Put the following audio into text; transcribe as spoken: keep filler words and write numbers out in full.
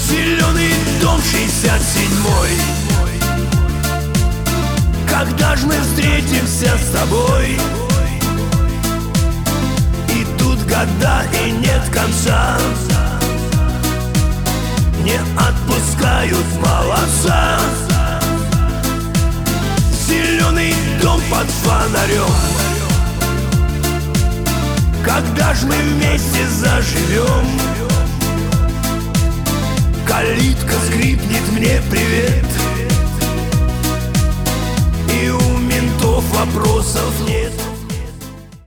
Зеленый дом шестьдесят седьмой. Когда ж мы встретимся с тобой? Идут года и нет конца, не отпускают молодца. Зеленый дом под фонарем. Когда ж мы вместе заживем? Калитка скрипнет мне привет.